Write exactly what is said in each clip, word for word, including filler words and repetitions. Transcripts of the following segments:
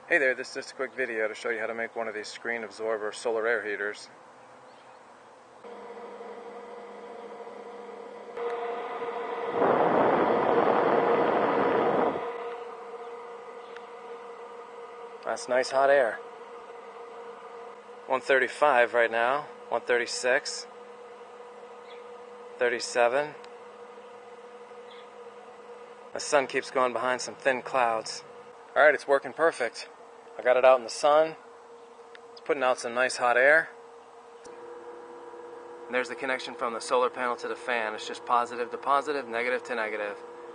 Hey there, this is just a quick video to show you how to make one of these screen absorber solar air heaters. That's nice hot air. one thirty-five right now, one thirty-six, thirty-seven. The sun keeps going behind some thin clouds. Alright, it's working perfect. I got it out in the sun. It's putting out some nice hot air. And there's the connection from the solar panel to the fan. It's just positive to positive, negative to negative.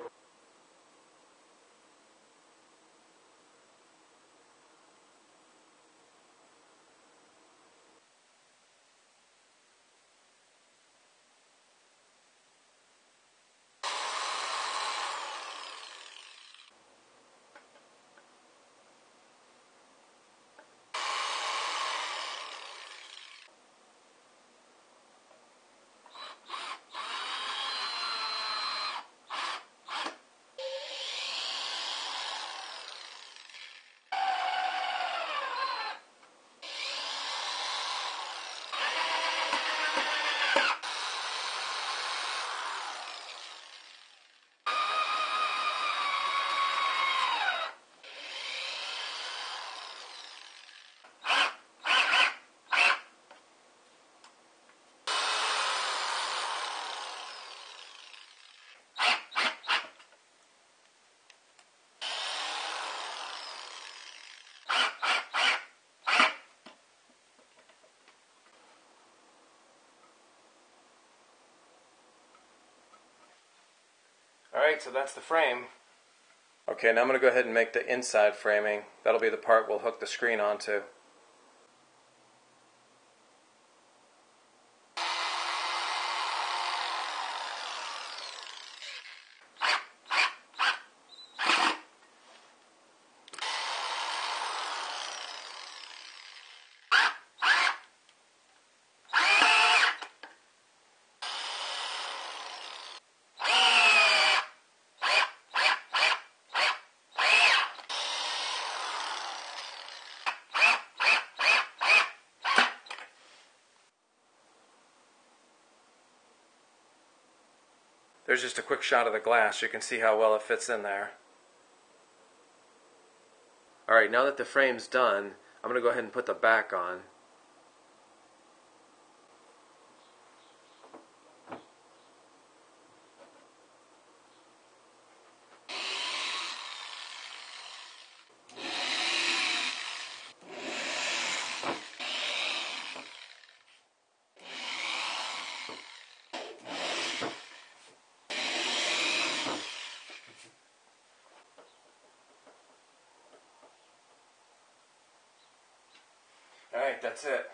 Alright, so that's the frame. Okay, now I'm going to go ahead and make the inside framing. That'll be the part we'll hook the screen onto. There's just a quick shot of the glass. You can see how well it fits in there. Alright, now that the frame's done, I'm going to go ahead and put the back on. Alright, that's it.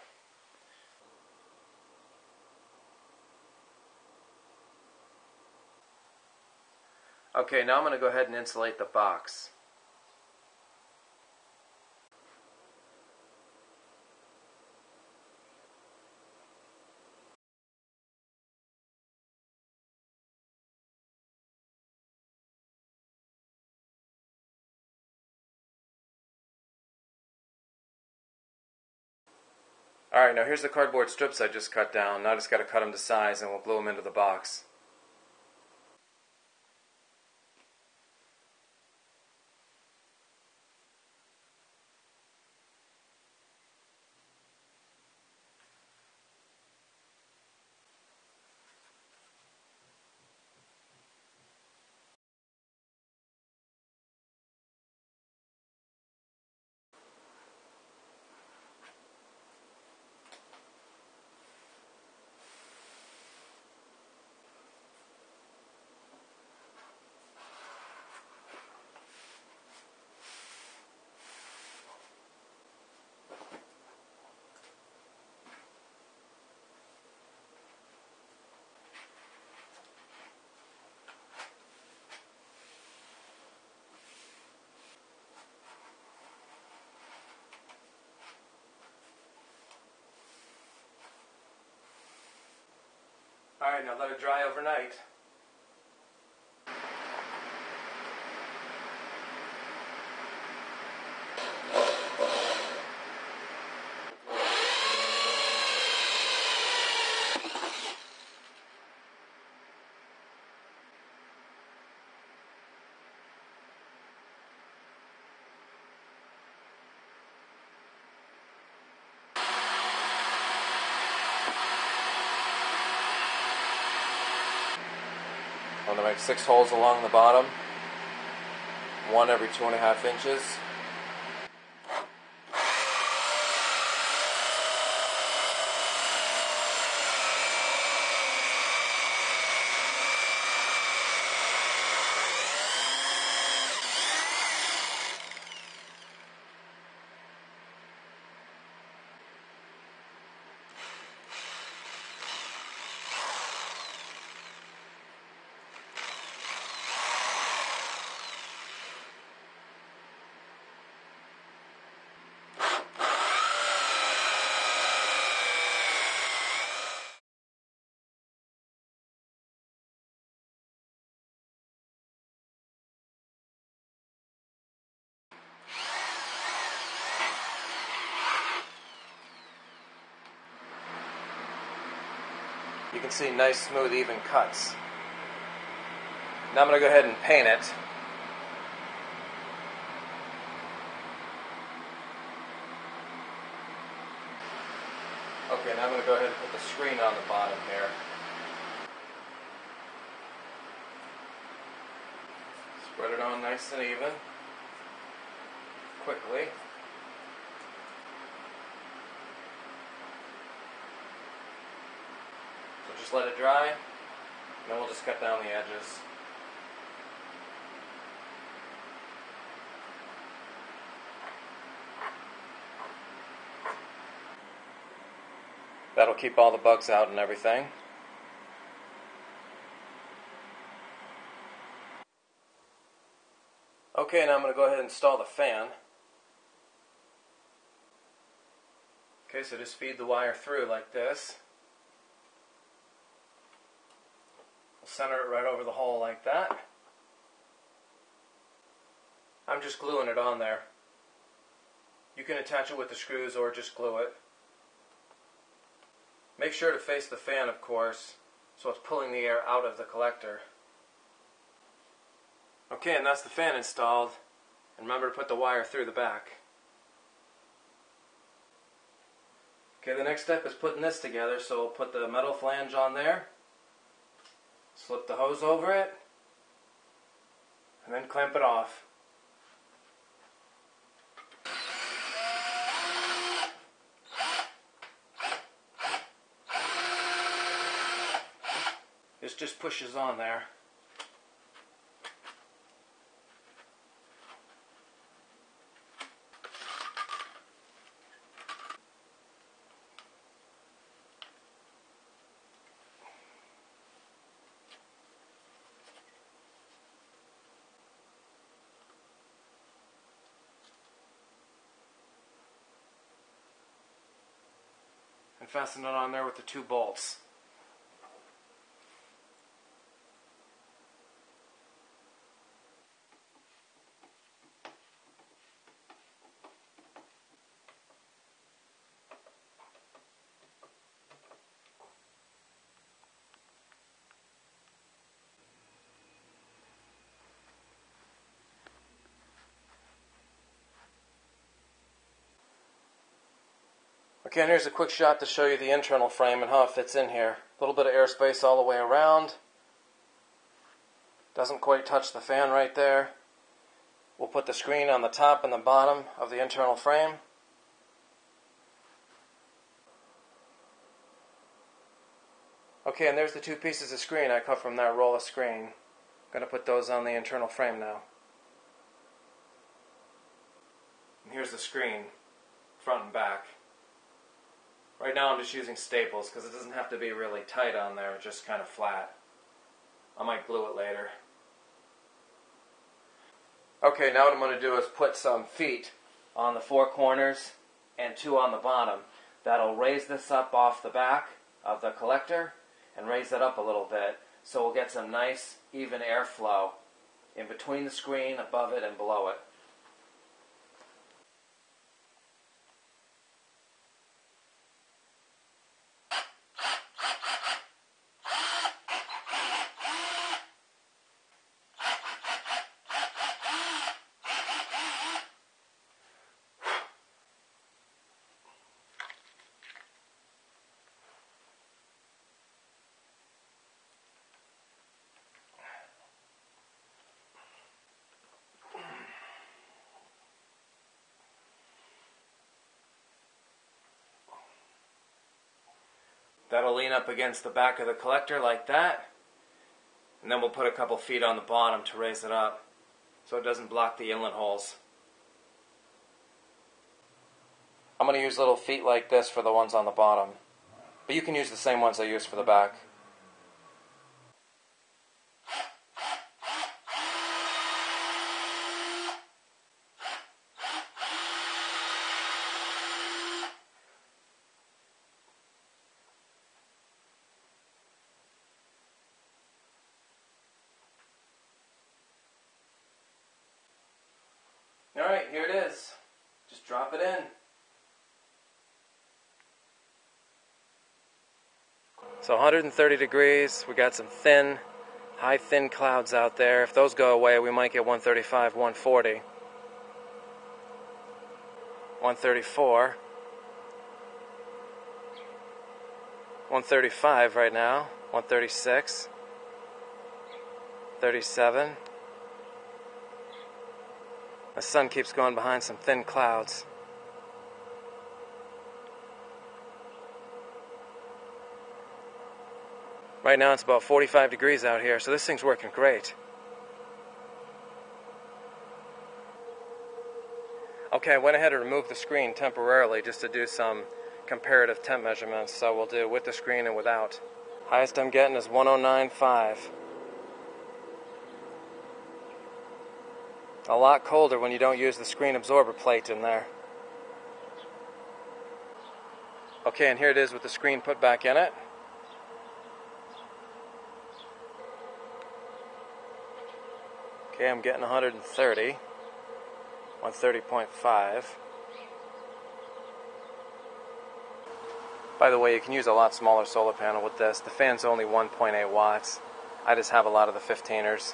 Okay, now I'm going to go ahead and insulate the box. Alright, now here's the cardboard strips I just cut down. Now I just got to cut them to size and we'll glue them into the box. Alright, now let it dry overnight. going to make six holes along the bottom, one every two and a half inches. You can see nice, smooth, even cuts. Now I'm going to go ahead and paint it. Okay, now I'm going to go ahead and put the screen on the bottom here. Spread it on nice and even, quickly. So just let it dry, and then we'll just cut down the edges. That'll keep all the bugs out and everything. Okay, now I'm going to go ahead and install the fan. Okay, so just feed the wire through like this. We'll center it right over the hole like that. I'm just gluing it on there. You can attach it with the screws or just glue it. Make sure to face the fan, of course, so it's pulling the air out of the collector. Okay, and that's the fan installed. And remember to put the wire through the back. Okay, the next step is putting this together, so we'll put the metal flange on there, slip the hose over it, and then clamp it off. This just pushes on there. And fasten it on there with the two bolts. Okay, and here's a quick shot to show you the internal frame and how it fits in here. A little bit of airspace all the way around. Doesn't quite touch the fan right there. We'll put the screen on the top and the bottom of the internal frame. Okay, and there's the two pieces of screen I cut from that roll of screen. I'm going to put those on the internal frame now. And here's the screen, front and back. Right now I'm just using staples because it doesn't have to be really tight on there, just kind of flat. I might glue it later. Okay, now what I'm going to do is put some feet on the four corners and two on the bottom. That'll raise this up off the back of the collector and raise it up a little bit so we'll get some nice even airflow in between the screen, above it, and below it. That'll lean up against the back of the collector like that. And then we'll put a couple feet on the bottom to raise it up so it doesn't block the inlet holes. I'm going to use little feet like this for the ones on the bottom, but you can use the same ones I used for the back. Alright, here it is. Just drop it in. So one hundred thirty degrees, we got some thin, high thin clouds out there. If those go away, we might get one thirty-five, one forty. one thirty-four. one thirty-five right now. one thirty-six. thirty-seven. The sun keeps going behind some thin clouds. Right now it's about forty-five degrees out here, so this thing's working great. Okay, I went ahead and removed the screen temporarily just to do some comparative temp measurements, so we'll do with the screen and without. Highest I'm getting is one oh nine point five. A lot colder when you don't use the screen absorber plate in there. Okay, and here it is with the screen put back in it. Okay, I'm getting one hundred thirty. one thirty point five. By the way, you can use a lot smaller solar panel with this. The fan's only one point eight watts. I just have a lot of the fifteeners.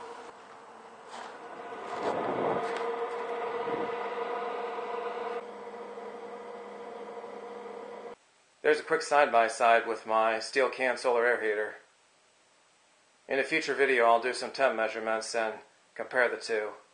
There's a quick side-by-side with my steel can solar air heater. In a future video I'll do some temp measurements and compare the two.